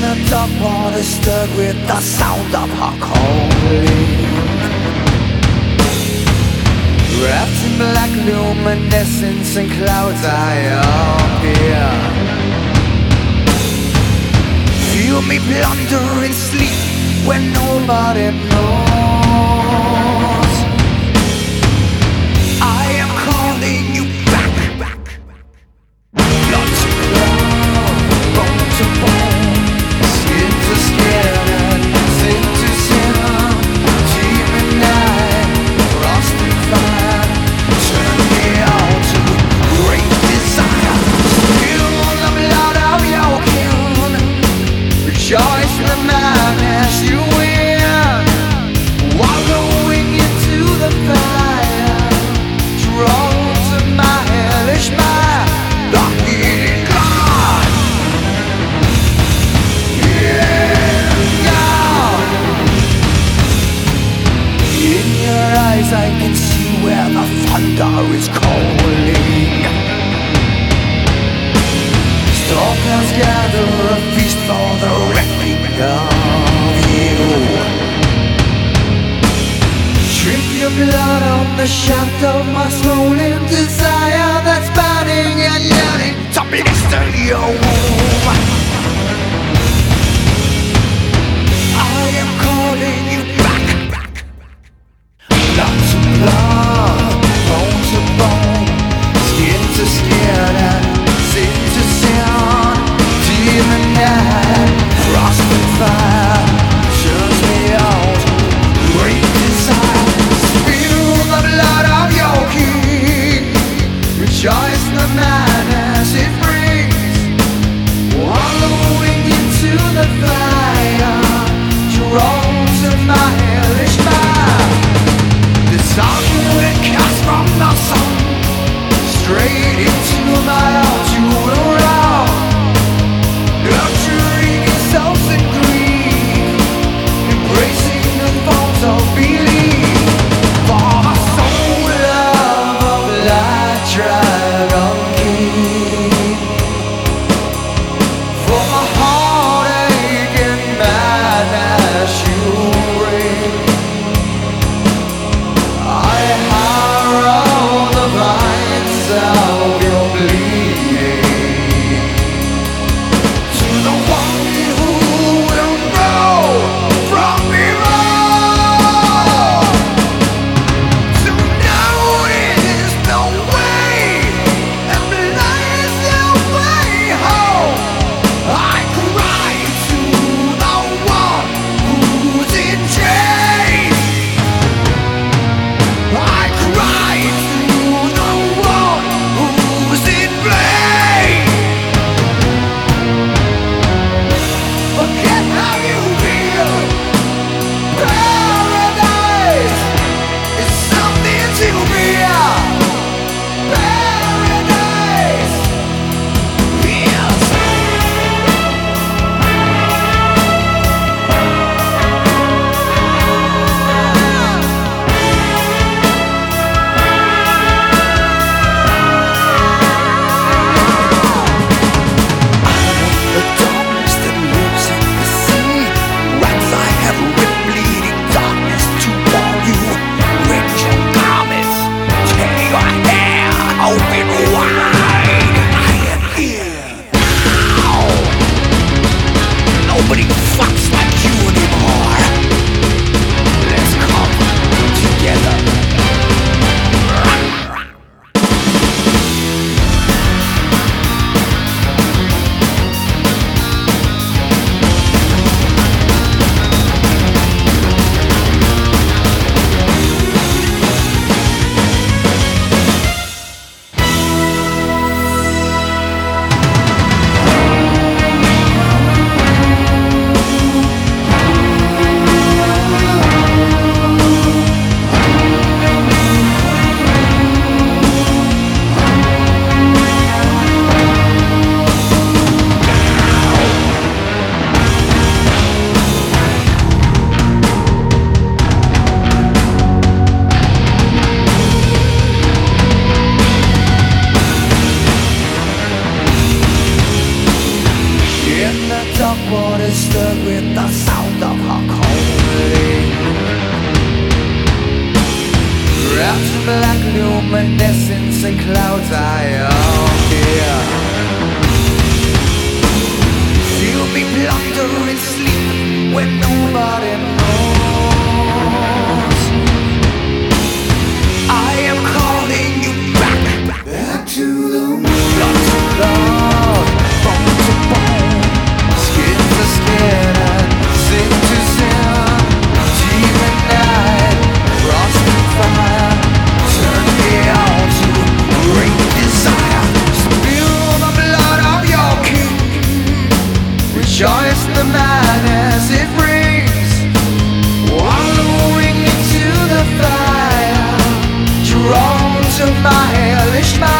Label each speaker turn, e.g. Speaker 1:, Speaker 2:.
Speaker 1: the dark water stirred with the sound of her calling. Wrapped in black luminescence and clouds I appear. Feel me blunder in sleep when nobody knows. I am calling you back. Blood to blood, bone to bone, skin to skin, sin to sin, demon night, frost and fire. Turn me on to great desire. Spill the blood of your kin. Rejoice in the madness you win. While going into the fire, drawn to my hellish mind, the healing God. Yeah, God. In your eyes I can see where the thunder is calling. Stalkers gather a feast for the reckoning of you. Drink your blood on the shaft of my swollen desire that's burning and yearning to blister your womb. I am calling you back. Blood to blood, bone to bone, skin to skin and sin to sin. Demon night, frost and fire, turns me on to great desire. Spill the blood of your king. Rejoice in the madness it brings. Rockport is filled with the sound of her calling. Wrapped in black luminescence and clouds I appear. Feel me plunder in sleep when nobody knows. I am calling you back to the moon. Blood to blood, bone to bone, skin to skin and sin to sin. Team and night, frost and fire, turn me on to great desire. Spill the blood of your king, rejoice the madness it brings. Wallowing into the fire, drawn to my hellish mind.